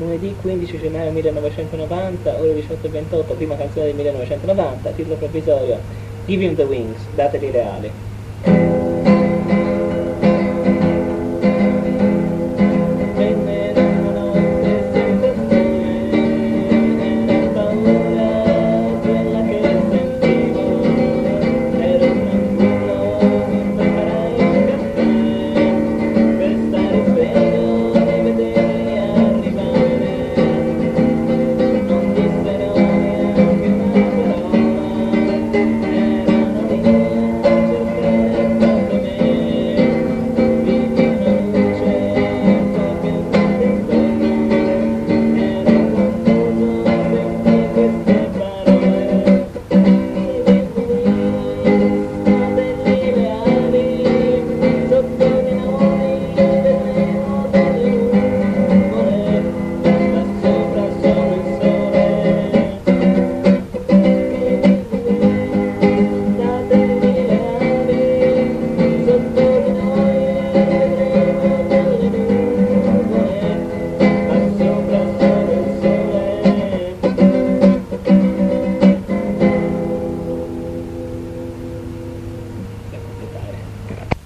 lunedì 15 gennaio 1990, ore 18:28, prima canzone del 1990, titolo provvisorio Give Him the Wings, date reali.